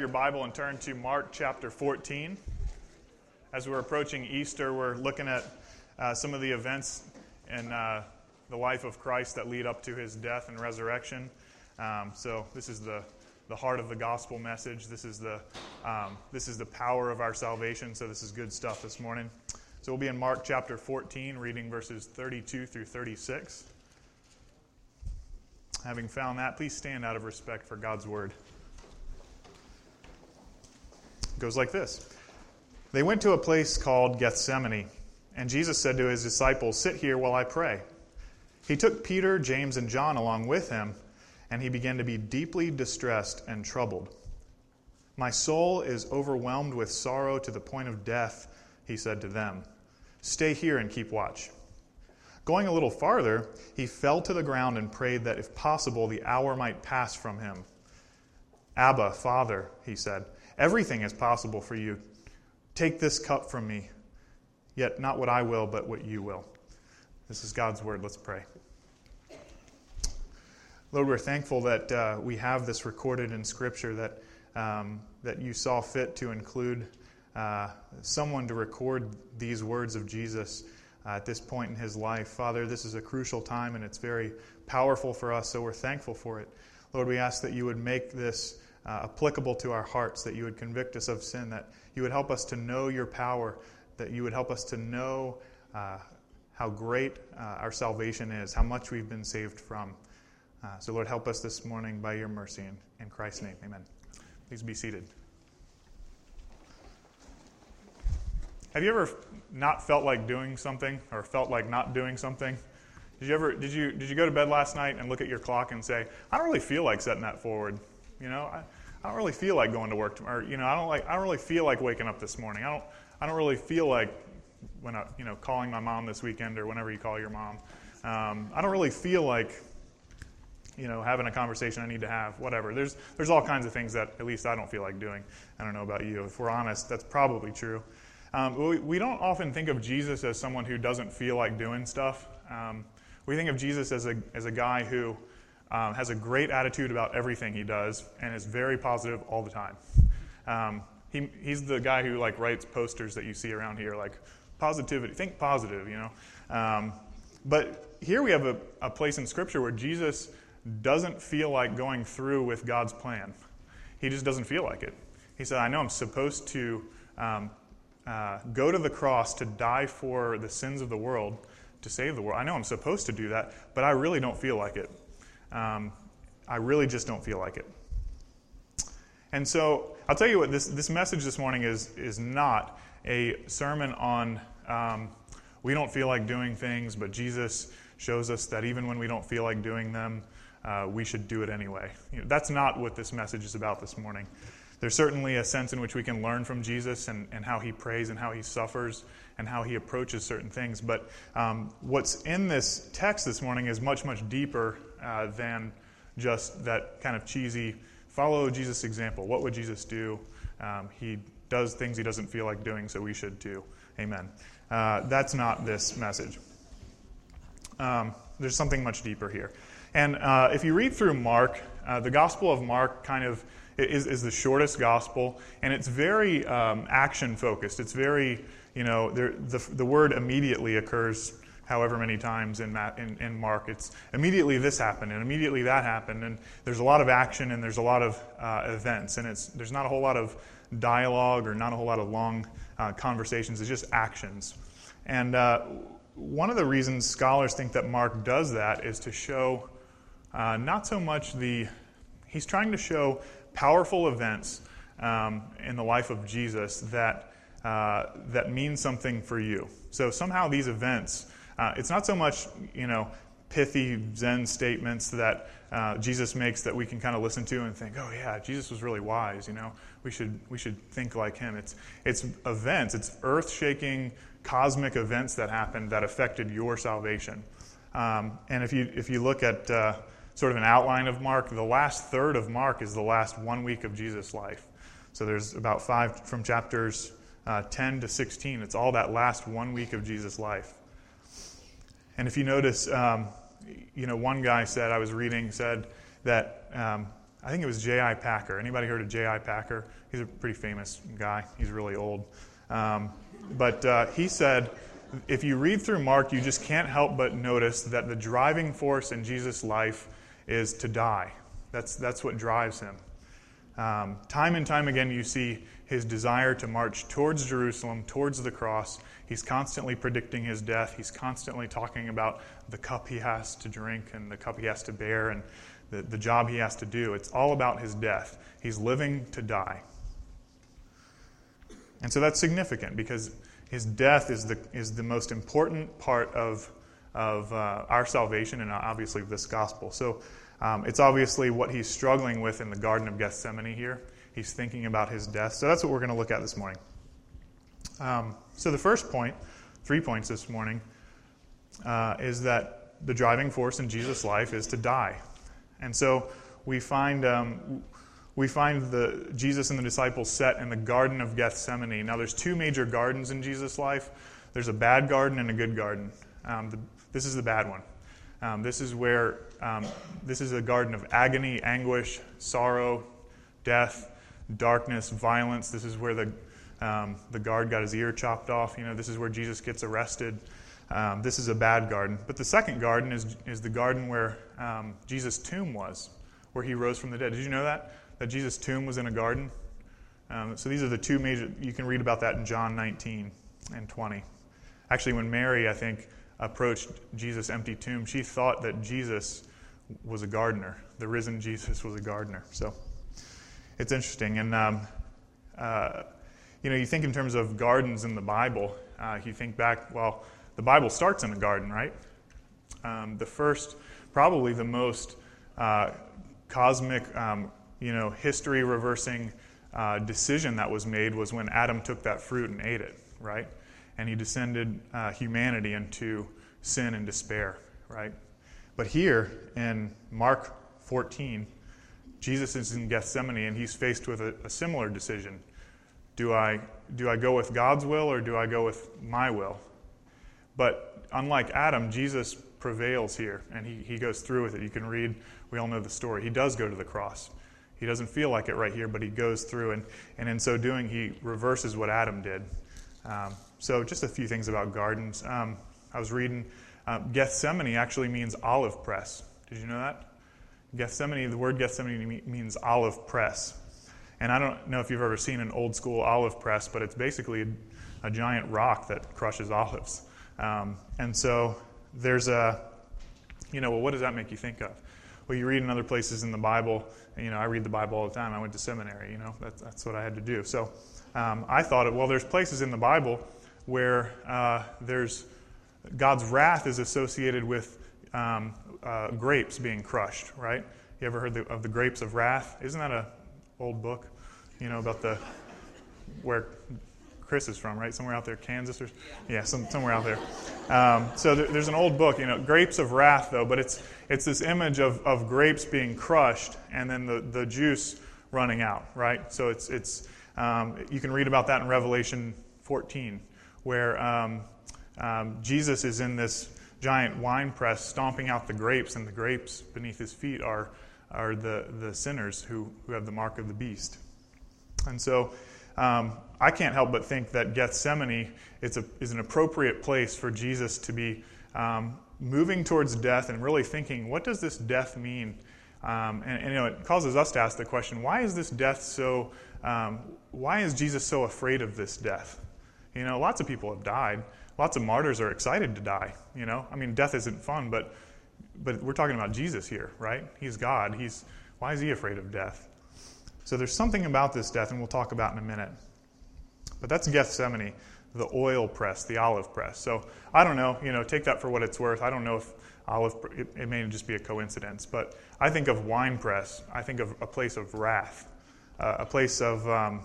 your Bible and turn to Mark chapter 14. As we're approaching Easter, we're looking at some of the events in the life of Christ that lead up to his death and resurrection. So this is the heart of the gospel message. This is the power of our salvation. So this is good stuff this morning. So we'll be in Mark chapter 14, reading verses 32 through 36. Having found that, please stand out of respect for God's word. It goes like this. They went to a place called Gethsemane, and Jesus said to his disciples, "Sit here while I pray." He took Peter, James, and John along with him, and he began to be deeply distressed and troubled. "My soul is overwhelmed with sorrow to the point of death," he said to them. "Stay here and keep watch." Going a little farther, he fell to the ground and prayed that, if possible, the hour might pass from him. "Abba, Father," he said, "everything is possible for you. Take this cup from me, yet not what I will, but what you will." This is God's word. Let's pray. Lord, we're thankful that we have this recorded in Scripture, that you saw fit to include someone to record these words of Jesus at this point in his life. Father, this is a crucial time, and it's very powerful for us, so we're thankful for it. Lord, we ask that you would make this applicable to our hearts, that you would convict us of sin, that you would help us to know your power, that you would help us to know how great our salvation is, how much we've been saved from. So Lord, help us this morning by your mercy. In Christ's name, amen. Please be seated. Have you ever not felt like doing something or felt like not doing something? Did you go to bed last night and look at your clock and say, "I don't really feel like setting that forward. You know, I don't really feel like going to work tomorrow. You know, I don't really feel like waking up this morning. I don't really feel like calling my mom this weekend or whenever you call your mom. I don't really feel like having a conversation I need to have, whatever. There's all kinds of things that at least I don't feel like doing. I don't know about you. If we're honest, that's probably true. We don't often think of Jesus as someone who doesn't feel like doing stuff. We think of Jesus as a guy who has a great attitude about everything he does and is very positive all the time. He's the guy who writes posters that you see around here, like positivity, think positive, But here we have a place in Scripture where Jesus doesn't feel like going through with God's plan. He just doesn't feel like it. He said, "I know I'm supposed to go to the cross to die for the sins of the world, to save the world. I know I'm supposed to do that, but I really don't feel like it. I really just don't feel like it." And so I'll tell you what, this message this morning is not a sermon on we don't feel like doing things, but Jesus shows us that even when we don't feel like doing them, we should do it anyway. That's not what this message is about this morning. There's certainly a sense in which we can learn from Jesus and how he prays and how he suffers and how he approaches certain things. But what's in this text this morning is much, much deeper than just that kind of cheesy, follow Jesus' example. What would Jesus do? He does things he doesn't feel like doing, so we should too. Amen. That's not this message. There's something much deeper here. And if you read through Mark, the Gospel of Mark kind of is the shortest gospel, and it's very action-focused. It's very, the word immediately occurs however many times in Mark. It's immediately this happened, and immediately that happened, and there's a lot of action, and there's a lot of events, and there's not a whole lot of dialogue or not a whole lot of long conversations. It's just actions. And one of the reasons scholars think that Mark does that is to show not so much he's trying to show powerful events in the life of Jesus that mean something for you. So somehow these events, it's not so much pithy Zen statements that Jesus makes that we can kind of listen to and think, oh yeah, Jesus was really wise. We should think like him. It's events, it's earth-shaking, cosmic events that happened that affected your salvation. And if you look at sort of an outline of Mark, the last third of Mark is the last 1 week of Jesus' life. So there's about 5 from chapters 10 to 16. It's all that last 1 week of Jesus' life. And if you notice, one guy said, I was reading, said that I think it was J.I. Packer. Anybody heard of J.I. Packer? He's a pretty famous guy. He's really old. But he said, if you read through Mark, you just can't help but notice that the driving force in Jesus' life is to die. That's what drives him. Time and time again, you see his desire to march towards Jerusalem, towards the cross. He's constantly predicting his death. He's constantly talking about the cup he has to drink and the cup he has to bear and the job he has to do. It's all about his death. He's living to die. And so that's significant because his death is the most important part of our salvation and obviously this gospel. So it's obviously what he's struggling with in the Garden of Gethsemane here. He's thinking about his death. So that's what we're going to look at this morning. So the first point, 3 points this morning, is that the driving force in Jesus' life is to die. And so we find Jesus and the disciples set in the Garden of Gethsemane. Now there's two major gardens in Jesus' life. There's a bad garden and a good garden. This is the bad one. This is a garden of agony, anguish, sorrow, death, darkness, violence. This is where the guard got his ear chopped off. This is where Jesus gets arrested. This is a bad garden. But the second garden is the garden where Jesus' tomb was, where he rose from the dead. Did you know that Jesus' tomb was in a garden? So these are the two major. You can read about that in John 19 and 20. Actually, when Mary, I think, approached Jesus' empty tomb, she thought that Jesus was a gardener. The risen Jesus was a gardener. So it's interesting. And you think in terms of gardens in the Bible. You think back. Well, the Bible starts in a garden, right? The first, probably the most cosmic, history reversing decision that was made was when Adam took that fruit and ate it, right? And he descended humanity into sin and despair, right? But here in Mark 14, Jesus is in Gethsemane and he's faced with a similar decision. Do I go with God's will or do I go with my will? But unlike Adam, Jesus prevails here and he goes through with it. You can read, we all know the story. He does go to the cross. He doesn't feel like it right here, but he goes through, and in so doing, he reverses what Adam did. So just a few things about gardens. I was reading, Gethsemane actually means olive press. Did you know that? Gethsemane, the word Gethsemane means olive press. And I don't know if you've ever seen an old school olive press, but it's basically a giant rock that crushes olives. And so there's what does that make you think of? Well, you read in other places in the Bible, I read the Bible all the time. I went to seminary, that's what I had to do. So I thought, there's places in the Bible where there's God's wrath is associated with grapes being crushed, right? You ever heard of the grapes of wrath? Isn't that an old book, about where Chris is from, right? Somewhere out there, Kansas or somewhere out there. So there's an old book, Grapes of Wrath, though, but it's this image of grapes being crushed and then the juice running out, right? So it's you can read about that in Revelation 14, where Jesus is in this giant wine press stomping out the grapes, and the grapes beneath his feet are the sinners who have the mark of the beast. And so I can't help but think that Gethsemane is an appropriate place for Jesus to be moving towards death and really thinking, what does this death mean? And it causes us to ask the question, why is this death so? Why is Jesus so afraid of this death? Lots of people have died. Lots of martyrs are excited to die. Death isn't fun, but we're talking about Jesus here, right? He's God. Why is he afraid of death? So there's something about this death, and we'll talk about in a minute. But that's Gethsemane, the oil press, the olive press. So I don't know, take that for what it's worth. I don't know if it may just be a coincidence, but I think of wine press. I think of a place of wrath, a place of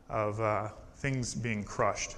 things being crushed.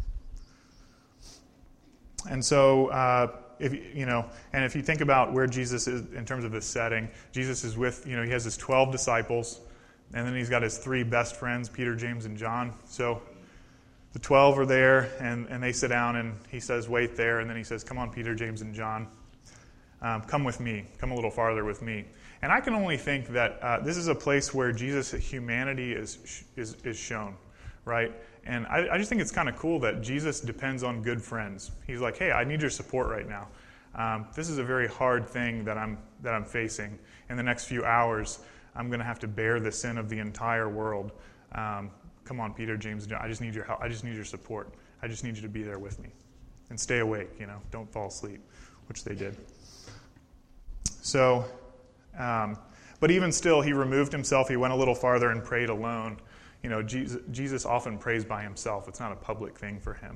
And so, if you think about where Jesus is in terms of his setting, Jesus is with, he has his 12 disciples, and then he's got his 3 best friends, Peter, James, and John. So the 12 are there, and they sit down, and he says, wait there, and then he says, come on, Peter, James, and John, come with me, come a little farther with me. And I can only think that this is a place where Jesus' humanity is shown, right? And I just think it's kind of cool that Jesus depends on good friends. He's like, hey, I need your support right now. This is a very hard thing that I'm facing. In the next few hours, I'm going to have to bear the sin of the entire world. Come on, Peter, James, I just need your help. I just need your support. I just need you to be there with me. And stay awake, don't fall asleep, which they did. So, but even still, he removed himself. He went a little farther and prayed alone. Jesus often prays by himself. It's not a public thing for him.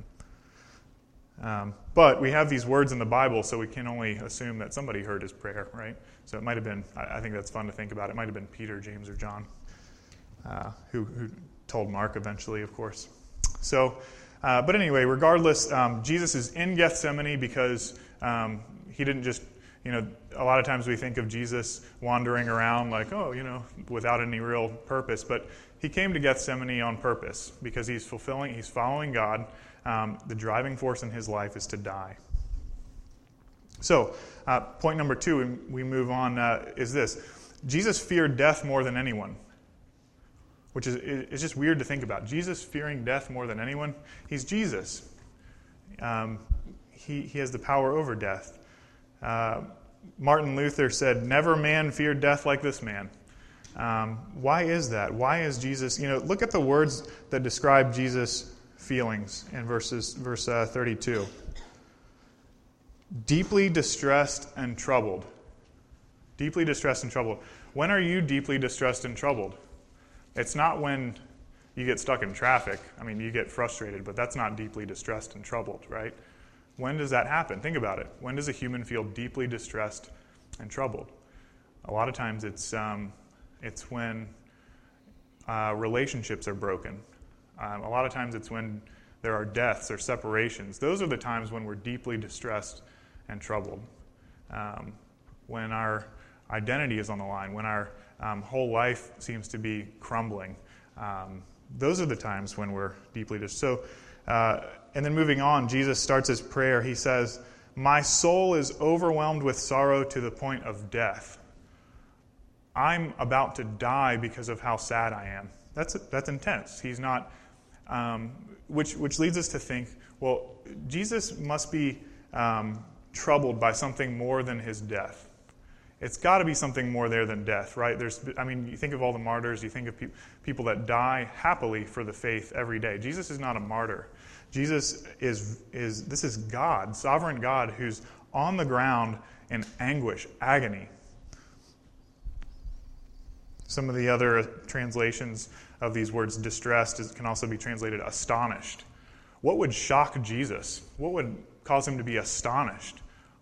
But we have these words in the Bible, so we can only assume that somebody heard his prayer, right? So it might have been, I think that's fun to think about. It might have been Peter, James, or John, who told Mark eventually, of course. So, but anyway, regardless, Jesus is in Gethsemane because he didn't just, a lot of times we think of Jesus wandering around like, without any real purpose. But he came to Gethsemane on purpose because he's following God. The driving force in his life is to die. So, point number 2, we move on, is this. Jesus feared death more than anyone, which is it's just weird to think about. Jesus fearing death more than anyone. He's Jesus. He has the power over death. Martin Luther said, "Never man feared death like this man." Why is that? Why is Jesus... look at the words that describe Jesus' feelings in verse 32. Deeply distressed and troubled. Deeply distressed and troubled. When are you deeply distressed and troubled? It's not when you get stuck in traffic. You get frustrated, but that's not deeply distressed and troubled, right? When does that happen? Think about it. When does a human feel deeply distressed and troubled? A lot of times it's when relationships are broken. A lot of times it's when there are deaths or separations. Those are the times when we're deeply distressed and troubled. When our identity is on the line, when our whole life seems to be crumbling. Those are the times when we're deeply distressed. So, and then moving on, Jesus starts his prayer. He says, "My soul is overwhelmed with sorrow to the point of death." I'm about to die because of how sad I am. That's intense. He's not, which leads us to think, well, Jesus must be troubled by something more than his death. It's got to be something more there than death, right? You think of all the martyrs, you think of people that die happily for the faith every day. Jesus is not a martyr. Jesus this is God, sovereign God, who's on the ground in anguish, agony. Some of the other translations of these words, distressed, can also be translated astonished. What would shock Jesus? What would cause him to be astonished?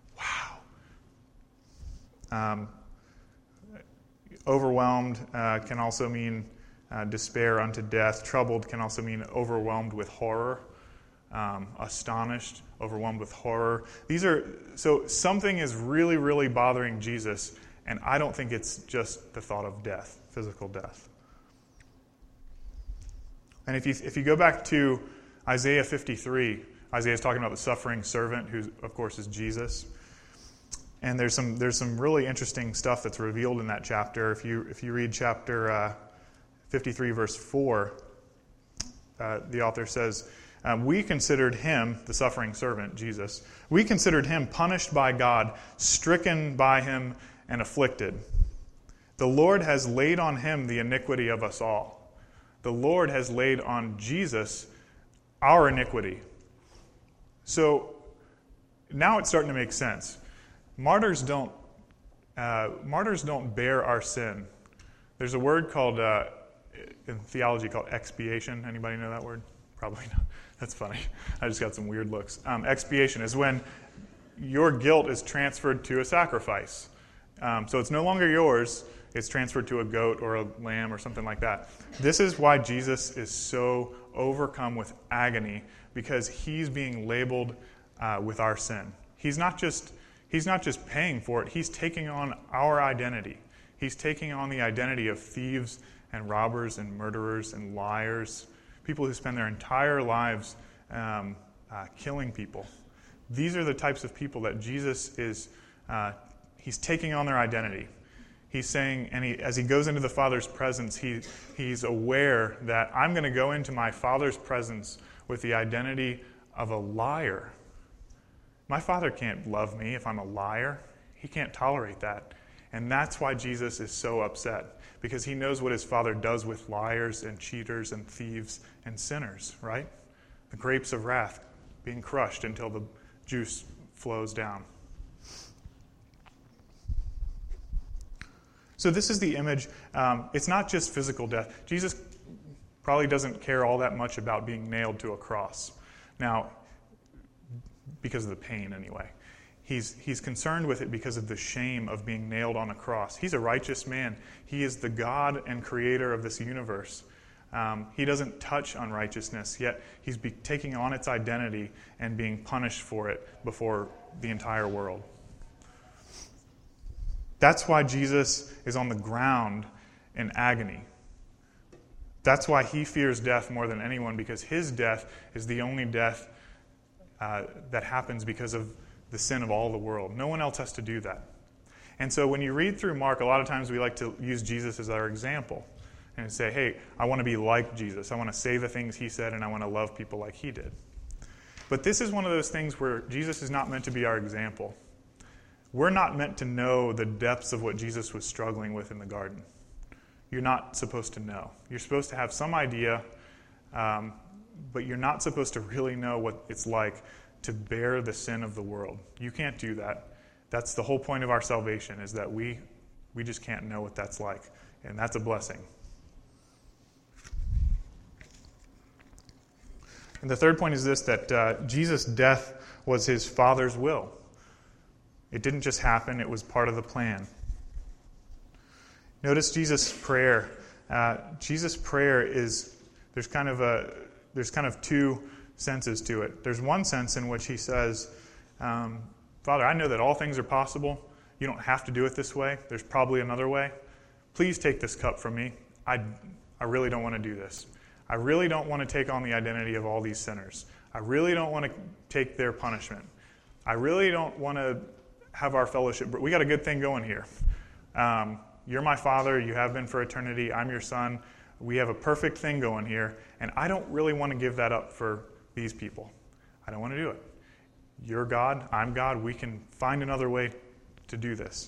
Wow. Overwhelmed can also mean despair unto death. Troubled can also mean overwhelmed with horror. Astonished, overwhelmed with horror. So something is really, really bothering Jesus, and I don't think it's just the thought of death, physical death. And if you go back to Isaiah 53, Isaiah is talking about the suffering servant, who of course is Jesus. And there's some really interesting stuff that's revealed in that chapter. If you read chapter 53, verse 4, the author says, "We considered him," the suffering servant, Jesus, "we considered him punished by God, stricken by him, and afflicted. The Lord has laid on him the iniquity of us all." The Lord has laid on Jesus our iniquity. So now it's starting to make sense. Martyrs don't bear our sin. There's a word called in theology called expiation. Anybody know that word? Probably not. That's funny. I just got some weird looks. Expiation is when your guilt is transferred to a sacrifice. So it's no longer yours. It's transferred to a goat or a lamb or something like that. This is why Jesus is so overcome with agony, because he's being labeled with our sin. He's not just paying for it. He's taking on our identity. He's taking on the identity of thieves and robbers and murderers and liars, people who spend their entire lives killing people. These are the types of people that Jesus is, he's taking on their identity. he's saying, and as he goes into the Father's presence, he's aware that I'm going to go into my Father's presence with the identity of a liar. My Father can't love me if I'm a liar. He can't tolerate that. And that's why Jesus is so upset, because he knows what his Father does with liars and cheaters and thieves and sinners, right? The grapes of wrath being crushed until the juice flows down. So this is the image. It's not just physical death. Jesus probably doesn't care all that much about being nailed to a cross. Now, because of the pain anyway. He's concerned with it because of the shame of being nailed on a cross. He's a righteous man. He is the God and creator of this universe. He doesn't touch unrighteousness, yet he's taking on its identity and being punished for it before the entire world. That's why Jesus is on the ground in agony. That's why he fears death more than anyone, because his death is the only death that happens because of the sin of all the world. No one else has to do that. And so when you read through Mark, a lot of times we like to use Jesus as our example and say, hey, I want to be like Jesus. I want to say the things he said, and I want to love people like he did. But this is one of those things where Jesus is not meant to be our example. We're not meant to know the depths of what Jesus was struggling with in the garden. You're not supposed to know. You're supposed to have some idea, but you're not supposed to really know what it's like to bear the sin of the world. You can't do that. That's the whole point of our salvation, is that we just can't know what that's like. And that's a blessing. And the third point is this, that Jesus' death was his Father's will. It didn't just happen, it was part of the plan. Notice Jesus' prayer. Jesus' prayer is, there's kind of two senses to it. There's one sense in which he says, Father, I know that all things are possible. You don't have to do it this way. There's probably another way. Please take this cup from me. I really don't want to do this. I really don't want to take on the identity of all these sinners. I really don't want to take their punishment. I really don't want to have our fellowship. We got a good thing going here. You're my Father. You have been for eternity. I'm your Son. We have a perfect thing going here, and I don't really want to give that up for these people. I don't want to do it. You're God. I'm God. We can find another way to do this.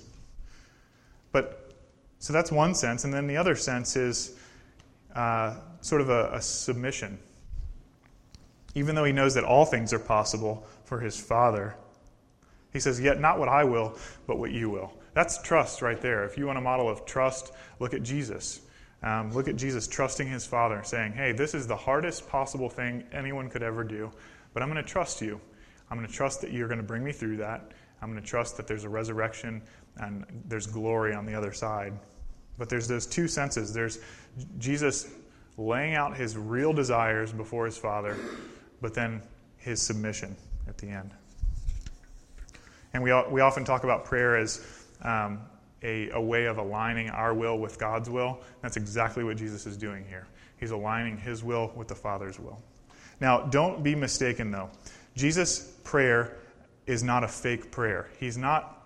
So that's one sense, and then the other sense is sort of a submission. Even though he knows that all things are possible for his Father, he says, yet not what I will, but what you will. That's trust right there. If you want a model of trust, look at Jesus. Look at Jesus trusting his Father, saying, hey, this is the hardest possible thing anyone could ever do, but I'm going to trust you. I'm going to trust that you're going to bring me through that. I'm going to trust that there's a resurrection and there's glory on the other side. But there's those two senses. There's Jesus laying out his real desires before his Father, but then his submission at the end. And we often talk about prayer as a way of aligning our will with God's will. That's exactly what Jesus is doing here. He's aligning his will with the Father's will. Now, don't be mistaken, though. Jesus' prayer is not a fake prayer. His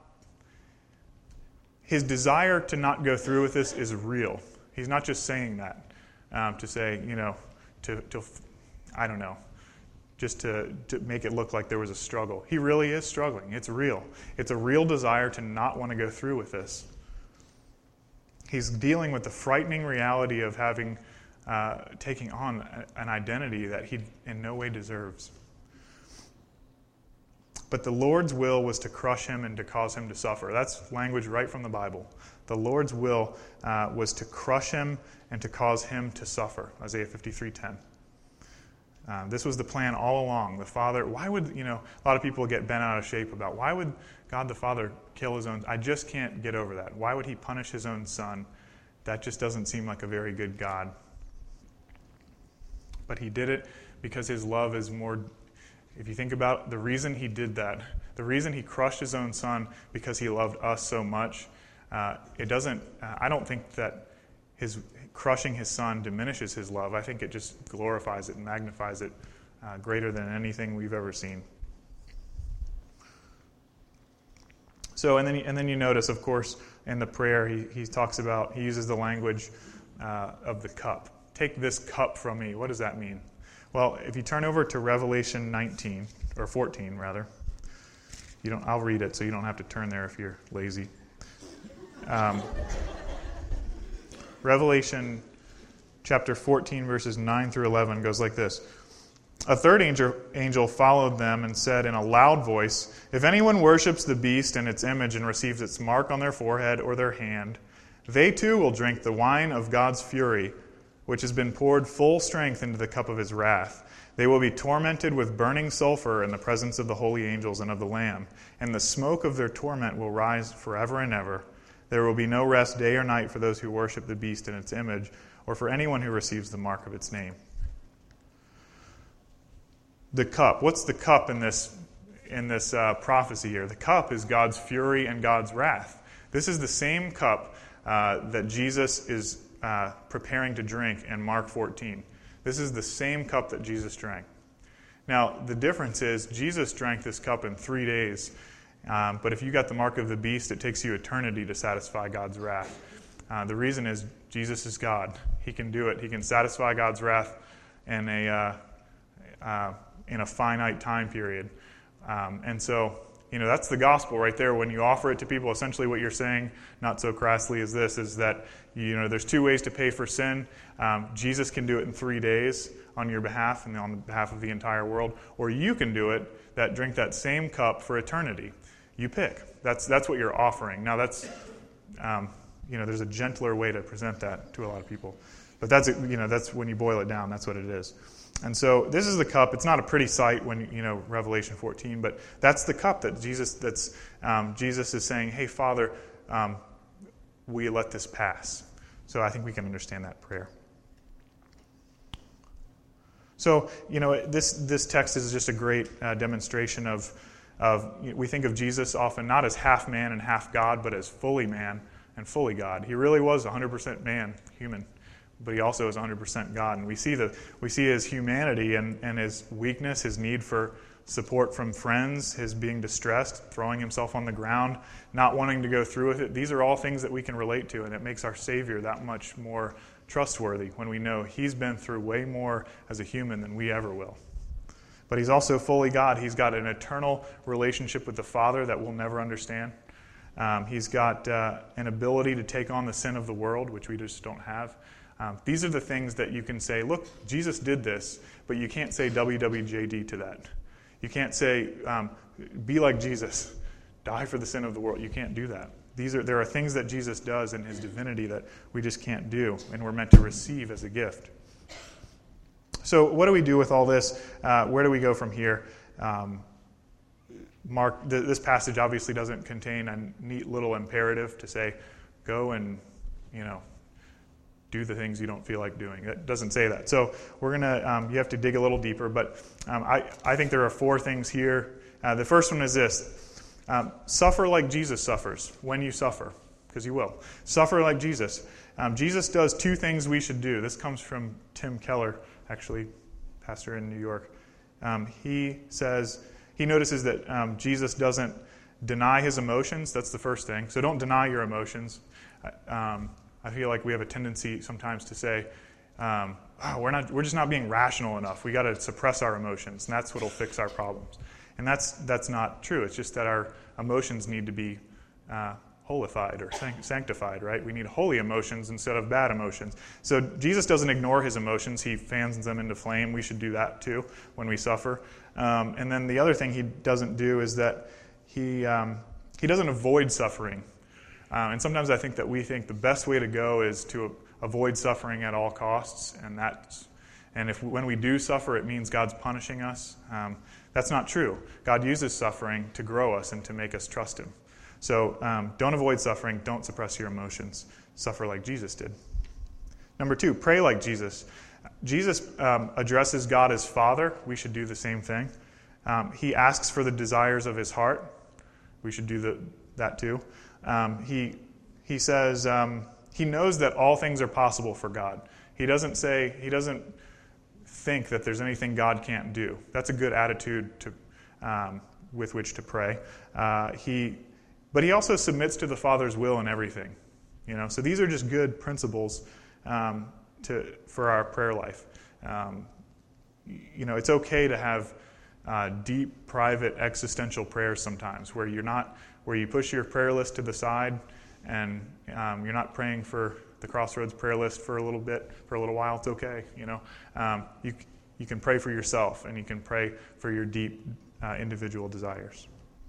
desire to not go through with this is real. He's not just saying that to say, I don't know, just to make it look like there was a struggle. He really is struggling. It's real. It's a real desire to not want to go through with this. He's dealing with the frightening reality of taking on an identity that he in no way deserves. But the Lord's will was to crush him and to cause him to suffer. That's language right from the Bible. The Lord's will was to crush him and to cause him to suffer. Isaiah 53:10. This was the plan all along. The Father, why would, a lot of people get bent out of shape about why would God the Father kill his own? I just can't get over that. Why would he punish his own Son? That just doesn't seem like a very good God. But he did it because his love is more, if you think about the reason he did that, the reason he crushed his own Son because he loved us so much, I don't think that his crushing his Son diminishes his love. I think it just glorifies it and magnifies it greater than anything we've ever seen. So, and then you notice, of course, in the prayer, he uses the language of the cup. Take this cup from me. What does that mean? Well, if you turn over to Revelation 19, or 14 rather, I'll read it so you don't have to turn there if you're lazy. Revelation chapter 14, verses 9 through 11 goes like this. A third angel followed them and said in a loud voice, "If anyone worships the beast and its image and receives its mark on their forehead or their hand, they too will drink the wine of God's fury, which has been poured full strength into the cup of his wrath. They will be tormented with burning sulfur in the presence of the holy angels and of the Lamb, and the smoke of their torment will rise forever and ever. There will be no rest day or night for those who worship the beast and its image, or for anyone who receives the mark of its name." The cup. What's the cup in this prophecy here? The cup is God's fury and God's wrath. This is the same cup that Jesus is preparing to drink in Mark 14. This is the same cup that Jesus drank. Now, the difference is Jesus drank this cup in 3 days. But if you got the mark of the beast, it takes you eternity to satisfy God's wrath. The reason is Jesus is God. He can do it. He can satisfy God's wrath in a finite time period. And so, that's the gospel right there. When you offer it to people, essentially what you're saying, not so crassly as this, is that, there's 2 ways to pay for sin. Jesus can do it in 3 days on your behalf and on behalf of the entire world. Or you can do it, drink that same cup for eternity. You pick. That's what you're offering. Now that's, there's a gentler way to present that to a lot of people. But that's when you boil it down, that's what it is. And so this is the cup. It's not a pretty sight when, Revelation 14, but that's the cup that Jesus is saying, "Hey, Father, will you let this pass?" So I think we can understand that prayer. So, this text is just a great demonstration of we think of Jesus often not as half man and half God, but as fully man and fully God. He really was 100% man, human, but he also is 100% God. And we see his humanity and his weakness, his need for support from friends, his being distressed, throwing himself on the ground, not wanting to go through with it. These are all things that we can relate to, and it makes our Savior that much more trustworthy when we know he's been through way more as a human than we ever will. But he's also fully God. He's got an eternal relationship with the Father that we'll never understand. He's got an ability to take on the sin of the world, which we just don't have. These are the things that you can say, look, Jesus did this, but you can't say WWJD to that. You can't say, be like Jesus, die for the sin of the world. You can't do that. There are things that Jesus does in his divinity that we just can't do, and we're meant to receive as a gift. So what do we do with all this? Where do we go from here? This passage obviously doesn't contain a neat little imperative to say, go and, do the things you don't feel like doing. It doesn't say that. So we're going to, you have to dig a little deeper, but I think there are 4 things here. The first one is this. Suffer like Jesus suffers when you suffer, because you will. Suffer like Jesus. Jesus does 2 things we should do. This comes from Tim Keller, actually, pastor in New York. He notices that Jesus doesn't deny his emotions. That's the first thing. So don't deny your emotions. I feel like we have a tendency sometimes to say, we're just not being rational enough. We got to suppress our emotions, and that's what'll fix our problems. And that's not true. It's just that our emotions need to be holified or sanctified, right? We need holy emotions instead of bad emotions. So Jesus doesn't ignore his emotions. He fans them into flame. We should do that too when we suffer. And then the other thing he doesn't do is that he doesn't avoid suffering. And sometimes I think that we think the best way to go is to avoid suffering at all costs, and when we do suffer, it means God's punishing us. That's not true. God uses suffering to grow us and to make us trust him. So don't avoid suffering. Don't suppress your emotions. Suffer like Jesus did. Number 2, pray like Jesus. Jesus addresses God as Father. We should do the same thing. He asks for the desires of his heart. We should do that too. He says he knows that all things are possible for God. He doesn't think that there's anything God can't do. That's a good attitude with which to pray. But he also submits to the Father's will in everything. So these are just good principles for our prayer life. It's okay to have deep, private, existential prayers sometimes, where you push your prayer list to the side, and you're not praying for the Crossroads prayer list for a little while. It's okay. You can pray for yourself, and you can pray for your deep individual desires.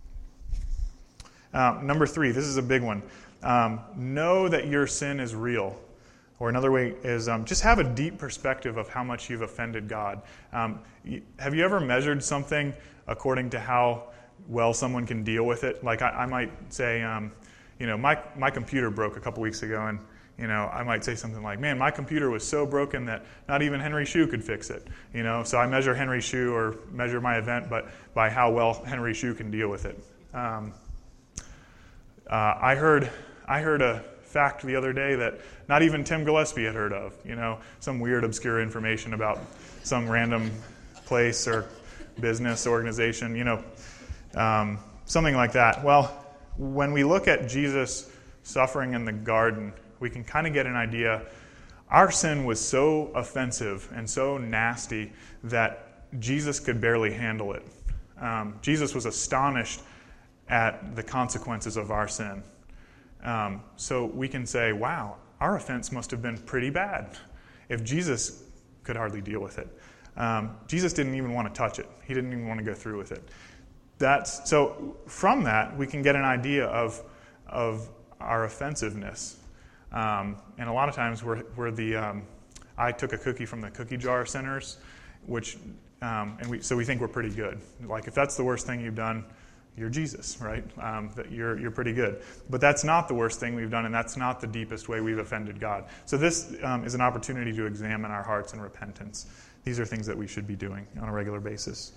Number 3, this is a big one. Know that your sin is real. Or another way is just have a deep perspective of how much you've offended God. Have you ever measured something according to how well someone can deal with it? Like I might say, my computer broke a couple weeks ago, and I might say something like, man, my computer was so broken that not even Henry Shue could fix it. So I measure Henry Shue or measure my event, but by how well Henry Shue can deal with it. I heard a fact the other day that not even Tim Gillespie had heard of. Some weird, obscure information about some random place or business organization. Something like that. Well, when we look at Jesus suffering in the garden, we can kind of get an idea. Our sin was so offensive and so nasty that Jesus could barely handle it. Jesus was astonished at the consequences of our sin. So we can say, wow, our offense must have been pretty bad if Jesus could hardly deal with it. Jesus didn't even want to touch it. He didn't even want to go through with it. So from that, we can get an idea of our offensiveness. And a lot of times I took a cookie from the cookie jar centers, so we think we're pretty good. Like if that's the worst thing you've done, you're Jesus, right? That you're pretty good. But that's not the worst thing we've done, and that's not the deepest way we've offended God. So this is an opportunity to examine our hearts in repentance. These are things that we should be doing on a regular basis.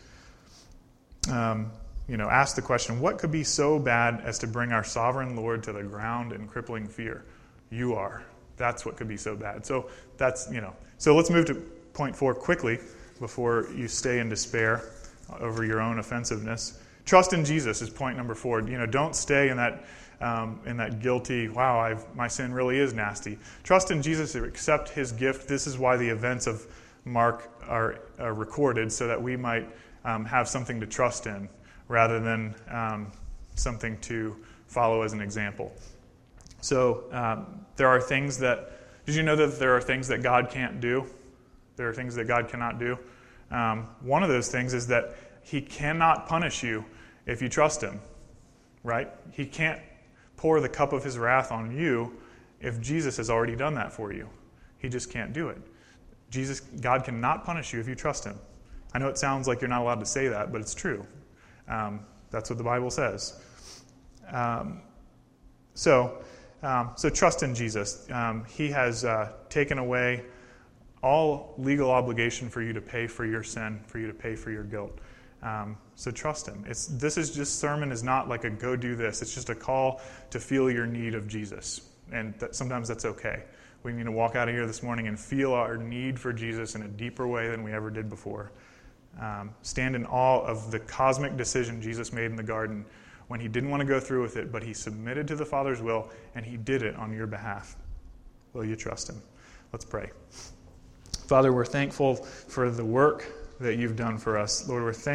Ask the question, what could be so bad as to bring our sovereign Lord to the ground in crippling fear? You are. That's what could be so bad. So So let's move to point 4 quickly before you stay in despair over your own offensiveness. Trust in Jesus is point number 4. Don't stay in that guilty, wow, my sin really is nasty. Trust in Jesus, accept his gift. This is why the events of Mark are recorded, so that we might have something to trust in rather than something to follow as an example. So there are things that, did you know that there are things that God can't do? There are things that God cannot do. One of those things is that he cannot punish you if you trust him, right? He can't pour the cup of his wrath on you if Jesus has already done that for you. He just can't do it. God cannot punish you if you trust him. I know it sounds like you're not allowed to say that, but it's true. That's what the Bible says. So trust in Jesus. He has taken away all legal obligation for you to pay for your sin, for you to pay for your guilt. So trust him. This sermon is not like a go do this. It's just a call to feel your need of Jesus. And sometimes that's okay. We need to walk out of here this morning and feel our need for Jesus in a deeper way than we ever did before. Stand in awe of the cosmic decision Jesus made in the garden when he didn't want to go through with it, but he submitted to the Father's will, and he did it on your behalf. Will you trust him? Let's pray. Father, we're thankful for the work that you've done for us. Lord, we're thankful